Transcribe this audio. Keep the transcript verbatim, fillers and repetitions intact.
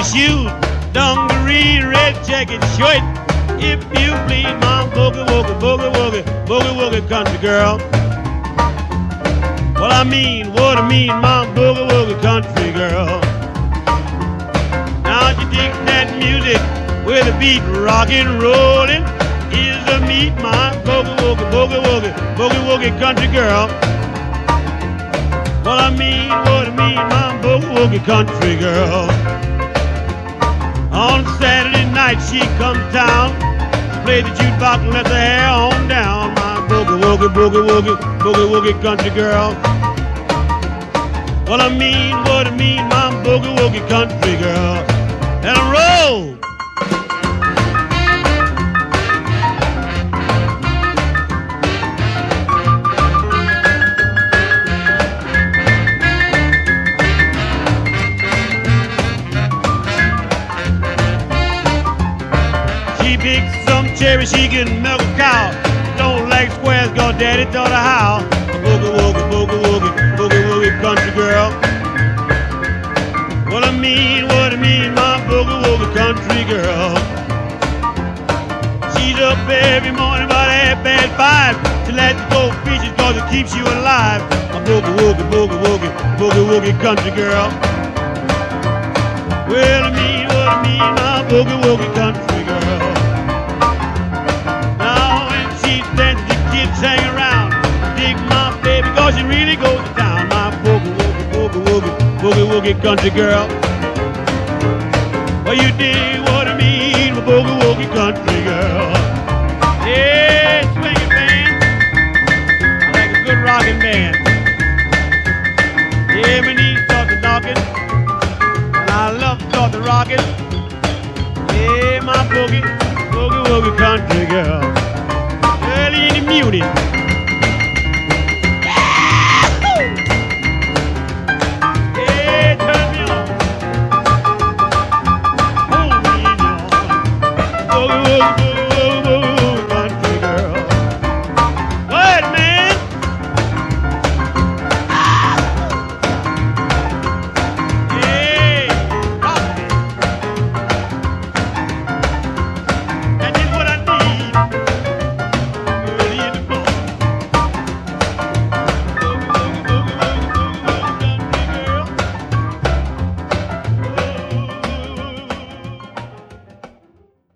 shoes, dungaree, red jacket, shirt. If you please, my boogie woogie, boogie woogie, boogie woogie country girl. Well, I mean, what I mean, my boogie woogie country girl. Now you dig that music with a beat rockin' rollin'. Is the meat, my boogie woogie, boogie woogie, boogie woogie country girl. Well, I mean, what I mean, my boogie woogie country girl. On Saturday night she comes down, played the jukebox and left her hair on down. My boogie woogie, boogie woogie, boogie woogie country girl. Well, I mean, what I mean, my boogie woogie country girl. And I roll. She picks some cherry, she can milk a cow. Don't like squares, cause daddy taught her how. A boogie woogie, boogie woogie, boogie woogie country girl. What I mean, what I mean, my boogie woogie country girl. She's up every morning about half past five to let you go fishing cause it keeps you alive. A boogie woogie, boogie woogie, boogie woogie country girl. Well, I mean, what I mean, my boogie woogie country girl. Now when she dances, the kids hang around. Dig my baby cause she really goes to town. My boogie woogie, boogie woogie, boogie woogie country girl. Well, you dig what I mean, my boogie woogie country girl. Yeah, swinging band, I like a good rocking band. Yeah, my knees start to knocking, and I love to start to rocking. Yeah, my boogie, boogie woogie country girl. Early in the morning.